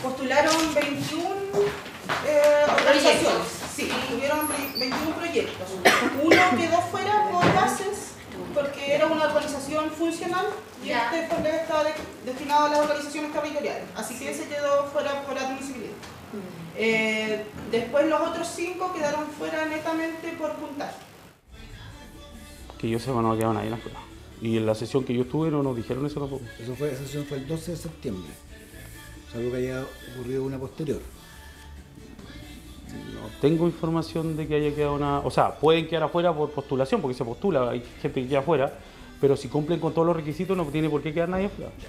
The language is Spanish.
postularon 21 organizaciones. Sí, tuvieron 21 proyectos. Uno quedó fuera por bases porque era una organización funcional y este fondo estaba destinado a las organizaciones territoriales. Así que ese quedó fuera por admisibilidad. Después los otros 5 quedaron fuera netamente por puntaje. Que yo sepa, no ha quedado nadie afuera. Y en la sesión que yo estuve no nos dijeron eso tampoco. Esa sesión fue el 12 de septiembre. Salvo que haya ocurrido una posterior. No tengo información de que haya quedado una... O sea, pueden quedar afuera por postulación, porque se postula, hay gente que queda afuera, pero si cumplen con todos los requisitos no tiene por qué quedar nadie afuera.